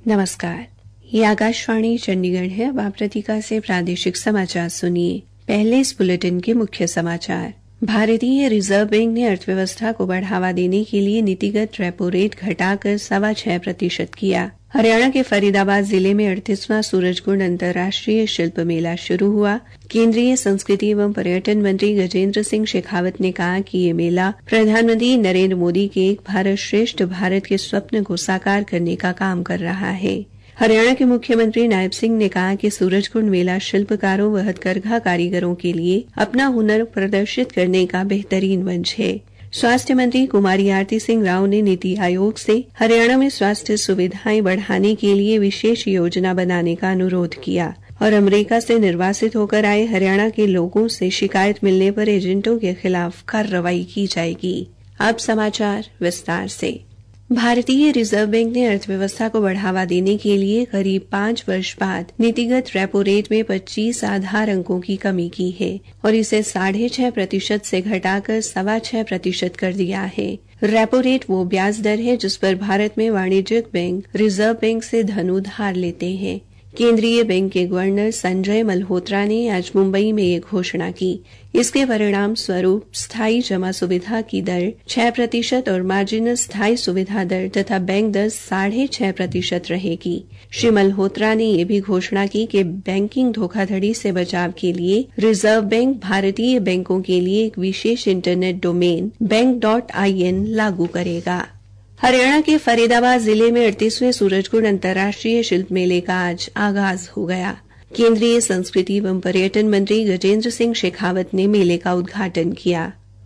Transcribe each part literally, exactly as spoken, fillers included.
नमस्कार, ये आकाशवाणी चंडीगढ़ है। अब आप प्रतीका से प्रादेशिक समाचार सुनिए। पहले इस बुलेटिन के मुख्य समाचार। भारतीय रिजर्व बैंक ने अर्थव्यवस्था को बढ़ावा देने के लिए नीतिगत रेपो रेट घटाकर सवा छह प्रतिशत किया। हरियाणा के फरीदाबाद जिले में अड़तीसवां सूरजकुंड अंतर्राष्ट्रीय शिल्प मेला शुरू हुआ। केंद्रीय संस्कृति एवं पर्यटन मंत्री गजेंद्र सिंह शेखावत ने कहा कि ये मेला प्रधानमंत्री नरेंद्र मोदी के एक भारत श्रेष्ठ भारत के स्वप्न को साकार करने का काम कर रहा है। हरियाणा के मुख्यमंत्री नायब सिंह ने कहा कि सूरजकुंड मेला शिल्पकारों व हथकरघा कारीगरों के लिए अपना हुनर प्रदर्शित करने का बेहतरीन मंच है। स्वास्थ्य मंत्री कुमारी आरती सिंह राव ने नीति आयोग से हरियाणा में स्वास्थ्य सुविधाएं बढ़ाने के लिए विशेष योजना बनाने का अनुरोध किया और अमेरिका से निर्वासित होकर आए हरियाणा के लोगों से शिकायत मिलने पर एजेंटों के खिलाफ कार्रवाई की जाएगी। अब समाचार विस्तार से। भारतीय रिजर्व बैंक ने अर्थव्यवस्था को बढ़ावा देने के लिए करीब पांच वर्ष बाद नीतिगत रेपो रेट में पच्चीस आधार अंकों की कमी की है और इसे साढ़े छह प्रतिशत से घटाकर सवा छह प्रतिशत कर दिया है। रेपो रेट वो ब्याज दर है जिस पर भारत में वाणिज्यिक बैंक रिजर्व बैंक से धन उधार लेते हैं। केंद्रीय बैंक के गवर्नर संजय मल्होत्रा ने आज मुंबई में ये घोषणा की। इसके परिणाम स्वरूप स्थायी जमा सुविधा की दर छह प्रतिशत और मार्जिनल स्थायी सुविधा दर तथा बैंक दर साढ़े छह प्रतिशत रहेगी। श्री मल्होत्रा ने यह भी घोषणा की कि बैंकिंग धोखाधड़ी से बचाव के लिए रिजर्व बैंक भारतीय बैंकों के लिए एक विशेष internet domain bank dot I N लागू करेगा। हरियाणा के फरीदाबाद जिले में अड़तीसवें सूरजकुंड अंतर्राष्ट्रीय शिल्प मेले का आज आगाज हो गया। केंद्रीय संस्कृति एवं पर्यटन मंत्री गजेंद्र सिंह शेखावत ने मेले का उद्घाटन किया।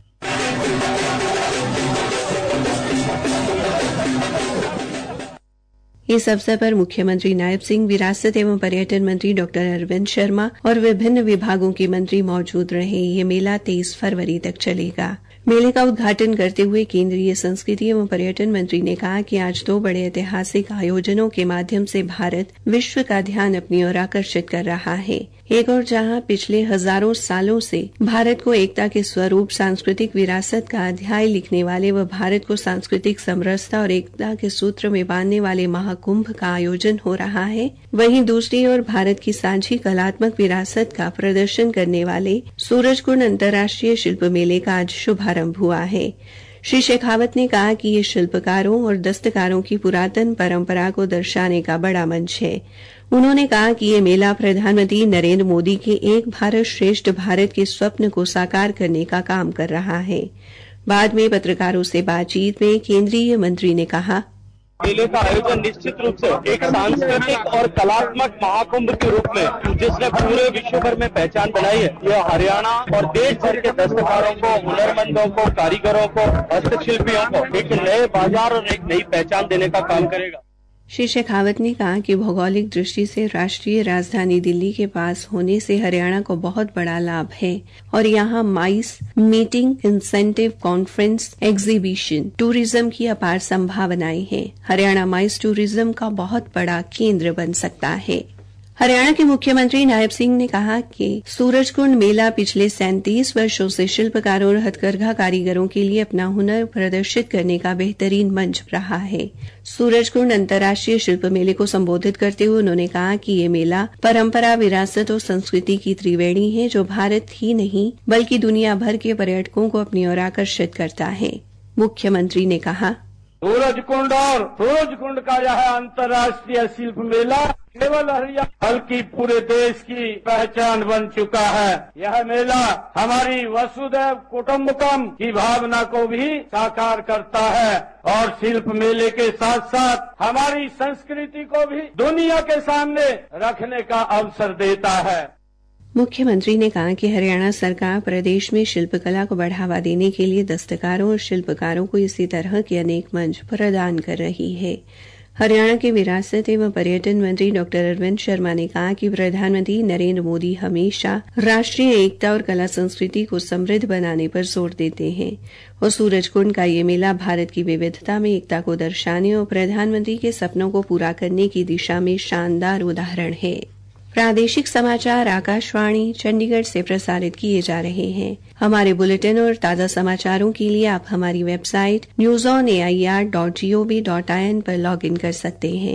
इस अवसर पर मुख्यमंत्री नायब सिंह, विरासत एवं पर्यटन मंत्री डॉक्टर अरविंद शर्मा और विभिन्न विभागों के मंत्री मौजूद रहे। ये मेला तेईस फरवरी तक चलेगा। मेले का उद्घाटन करते हुए केंद्रीय संस्कृति एवं पर्यटन मंत्री ने कहा कि आज दो बड़े ऐतिहासिक आयोजनों के माध्यम से भारत विश्व का ध्यान अपनी ओर आकर्षित कर रहा है। एक और जहां पिछले हजारों सालों से भारत को एकता के स्वरूप सांस्कृतिक विरासत का अध्याय लिखने वाले व भारत को सांस्कृतिक समरसता और एकता के सूत्र में बांधने वाले महाकुंभ का आयोजन हो रहा है, वहीं दूसरी ओर भारत की सांझी कलात्मक विरासत का प्रदर्शन करने वाले सूरजकुंड अंतर्राष्ट्रीय शिल्प मेले का आज शुभारंभ हुआ है। श्री शेखावत ने कहा कि ये शिल्पकारों और दस्तकारों की पुरातन परंपरा को दर्शाने का बड़ा मंच है। उन्होंने कहा कि ये मेला प्रधानमंत्री नरेंद्र मोदी के एक भारत श्रेष्ठ भारत के स्वप्न को साकार करने का काम कर रहा है। बाद में पत्रकारों से बातचीत में केंद्रीय मंत्री ने कहा, मेले का आयोजन निश्चित रूप से एक सांस्कृतिक और कलात्मक महाकुंभ के रूप में जिसने पूरे विश्व भर में पहचान बनाई है, यह हरियाणा और देश भर के दस्तकारों को, हुनरमंदों को, कारीगरों को, हस्तशिल्पियों को एक नए बाजार और एक नई पहचान देने का काम करेगा। श्री शेखावत ने कहा कि भौगोलिक दृष्टि से राष्ट्रीय राजधानी दिल्ली के पास होने से हरियाणा को बहुत बड़ा लाभ है और यहाँ MICE, meeting, incentive, conference, exhibition, tourism की अपार संभावनाएं हैं। हरियाणा माइस टूरिज्म का बहुत बड़ा केंद्र बन सकता है। हरियाणा के मुख्यमंत्री नायब सिंह ने कहा कि सूरजकुंड मेला पिछले सैंतीस वर्षों से शिल्पकारों और हथकरघा कारीगरों के लिए अपना हुनर प्रदर्शित करने का बेहतरीन मंच रहा है। सूरजकुंड अंतर्राष्ट्रीय शिल्प मेले को संबोधित करते हुए उन्होंने कहा कि ये मेला परंपरा, विरासत और संस्कृति की त्रिवेणी है जो भारत ही नहीं बल्कि दुनिया भर के पर्यटकों को अपनी ओर आकर्षित करता है। मुख्यमंत्री ने कहा, सूरजकुंड और सूरजकुंड का यह अंतर्राष्ट्रीय शिल्प मेला केवल हरियाणा बल्कि पूरे देश की पहचान बन चुका है। यह मेला हमारी वसुधैव कुटुंबकम की भावना को भी साकार करता है और शिल्प मेले के साथ साथ हमारी संस्कृति को भी दुनिया के सामने रखने का अवसर देता है। मुख्यमंत्री ने कहा कि हरियाणा सरकार प्रदेश में शिल्पकला को बढ़ावा देने के लिए दस्तकारों और शिल्पकारों को इसी तरह के अनेक मंच प्रदान कर रही है। हरियाणा के विरासत एवं पर्यटन मंत्री डॉक्टर अरविंद शर्मा ने कहा कि प्रधानमंत्री नरेंद्र मोदी हमेशा राष्ट्रीय एकता और कला संस्कृति को समृद्ध बनाने पर जोर देते हैं और सूरजकुंड का ये मेला भारत की विविधता में एकता को दर्शाने और प्रधानमंत्री के सपनों को पूरा करने की दिशा में शानदार उदाहरण है। प्रादेशिक समाचार आकाशवाणी चंडीगढ़ से प्रसारित किए जा रहे हैं। हमारे बुलेटिन और ताज़ा समाचारों के लिए आप हमारी website news on A I R dot G O V dot I N पर लॉग इन कर सकते हैं।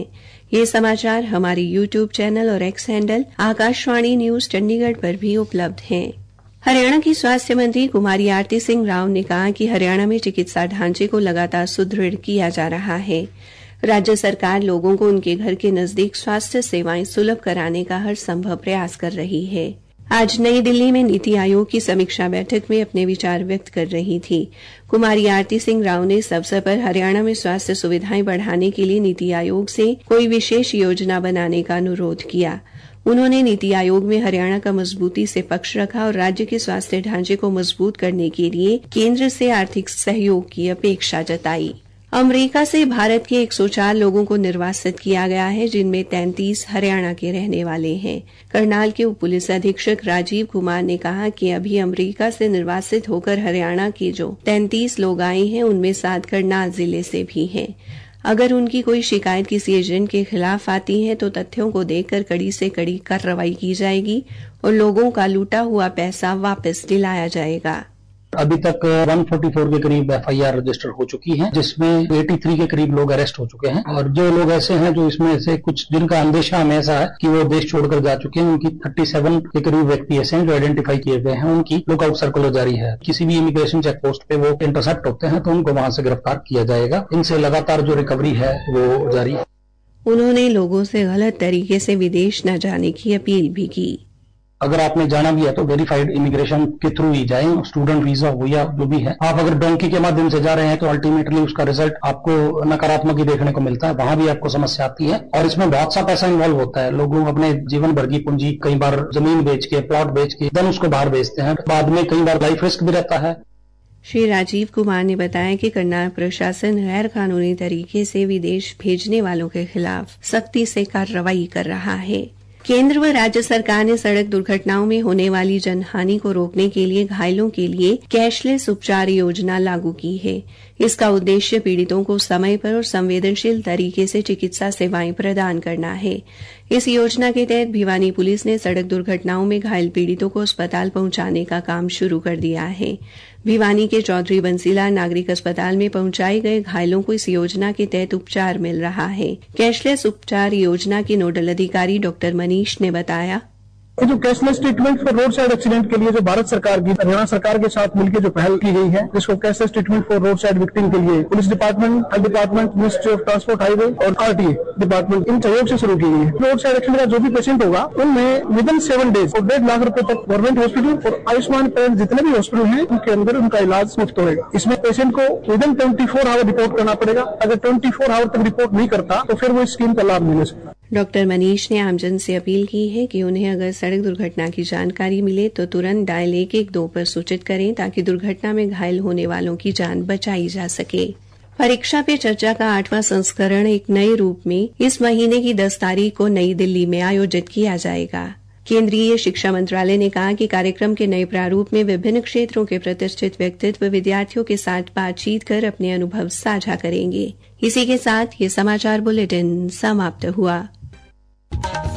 ये समाचार हमारे यूट्यूब चैनल और X handle Akashvani news Chandigarh पर भी उपलब्ध हैं। हरियाणा की स्वास्थ्य मंत्री कुमारी आरती सिंह राव ने कहा कि हरियाणा में चिकित्सा ढांचे को लगातार सुदृढ़ किया जा रहा है। राज्य सरकार लोगों को उनके घर के नजदीक स्वास्थ्य सेवाएं सुलभ कराने का हर संभव प्रयास कर रही है। आज नई दिल्ली में नीति आयोग की समीक्षा बैठक में अपने विचार व्यक्त कर रही थी। कुमारी आरती सिंह राव ने इस अवसर पर हरियाणा में स्वास्थ्य सुविधाएं बढ़ाने के लिए नीति आयोग से कोई विशेष योजना बनाने का अनुरोध किया। उन्होंने नीति आयोग में हरियाणा का मजबूती से पक्ष रखा और राज्य के स्वास्थ्य ढांचे को मजबूत करने के लिए केंद्र से आर्थिक सहयोग की अपेक्षा जताई। अमेरिका से भारत के एक सौ चार लोगों को निर्वासित किया गया है, जिनमें तैंतीस हरियाणा के रहने वाले हैं। करनाल के उप पुलिस अधीक्षक राजीव कुमार ने कहा कि अभी अमेरिका से निर्वासित होकर हरियाणा के जो तैंतीस लोग आए हैं, उनमें सात करनाल जिले से भी हैं। अगर उनकी कोई शिकायत किसी एजेंट के खिलाफ आती है तो तथ्यों को देखकर कड़ी से कड़ी कार्रवाई की जाएगी और लोगों का लूटा हुआ पैसा वापस दिलाया जाएगा। अभी तक एक सौ चौवालीस के करीब एफ आई आर रजिस्टर हो चुकी है, जिसमें तिरासी के करीब लोग अरेस्ट हो चुके हैं और जो लोग ऐसे हैं जो इसमें से कुछ जिनका अंदेशा हमें ऐसा है कि वो देश छोड़कर जा चुके हैं, उनकी सैंतीस के करीब व्यक्ति ऐसे हैं जो आइडेंटिफाई किए गए हैं। उनकी लुकआउट सर्कुलर जारी है। किसी भी इमिग्रेशन चेक पोस्ट पे वो इंटरसेप्ट होते हैं तो उनको वहां से गिरफ्तार किया जाएगा। इनसे लगातार जो रिकवरी है वो जारी है। उन्होंने लोगों से गलत तरीके से विदेश न जाने की अपील भी की। अगर आपने जाना भी है तो वेरीफाइड इमिग्रेशन के थ्रू ही जाएं, स्टूडेंट वीजा हो या जो भी है। आप अगर डोंकी के माध्यम से जा रहे हैं तो अल्टीमेटली उसका रिजल्ट आपको नकारात्मक ही देखने को मिलता है, वहां भी आपको समस्या आती है और इसमें बहुत सा पैसा इन्वॉल्व होता है। लोग अपने जीवन भर की पूंजी कई बार जमीन बेच के, प्लॉट बेच के देन उसको बाहर बेचते हैं। बाद में कई बार लाइफ रिस्क भी रहता है। श्री राजीव कुमार ने बताया कि करनाल प्रशासन गैर कानूनी तरीके से विदेश भेजने वालों के खिलाफ सख्ती से कार्रवाई कर रहा है। केंद्र व राज्य सरकार ने सड़क दुर्घटनाओं में होने वाली जनहानि को रोकने के लिए घायलों के लिए कैशलेस उपचार योजना लागू की है। इसका उद्देश्य पीड़ितों को समय पर और संवेदनशील तरीके से चिकित्सा सेवाएं प्रदान करना है। इस योजना के तहत भिवानी पुलिस ने सड़क दुर्घटनाओं में घायल पीड़ितों को अस्पताल पहुंचाने का काम शुरू कर दिया है। भिवानी के चौधरी बंसीलाल नागरिक अस्पताल में पहुंचाए गए घायलों को इस योजना के तहत उपचार मिल रहा है। कैशलेस उपचार योजना के नोडल अधिकारी डॉक्टर मनीष ने बताया, ये जो cashless treatment for road side accident के लिए जो भारत सरकार की हरियाणा सरकार के साथ मिलकर जो पहल की गई है, जिसको cashless treatment for road side victim के लिए police department, health department, ministry of transport highway और आर टी ए डिपार्टमेंट इन सहयोग से शुरू की गई है। रोड साइड एक्सीडेंट का जो भी पेशेंट होगा उनमें विद इन सेवन डेज और डेढ़ लाख रुपए तक गवर्नमेंट हॉस्पिटल और आयुष्मान कार्ड जितने भी हॉस्पिटल हैं उनके अंदर उनका इलाज मुफ्त होगा। इसमें पेशेंट को within twenty four hour report करना पड़ेगा। अगर ट्वेंटी फोर आवर तक रिपोर्ट नहीं करता तो फिर वो इस स्कीम का लाभ नहीं ले सकता। डॉक्टर मनीष ने आमजन से अपील की है कि उन्हें अगर सड़क दुर्घटना की जानकारी मिले तो तुरंत डायल एक एक दो पर सूचित करें ताकि दुर्घटना में घायल होने वालों की जान बचाई जा सके। परीक्षा पे चर्चा का आठवां संस्करण एक नए रूप में इस महीने की दस तारीख को नई दिल्ली में आयोजित किया जाएगा। केंद्रीय शिक्षा मंत्रालय ने कहा कि कार्यक्रम के नए प्रारूप में विभिन्न क्षेत्रों के प्रतिष्ठित व्यक्तित्व विद्यार्थियों के साथ बातचीत कर अपने अनुभव साझा करेंगे। इसी के साथ ये समाचार बुलेटिन समाप्त हुआ।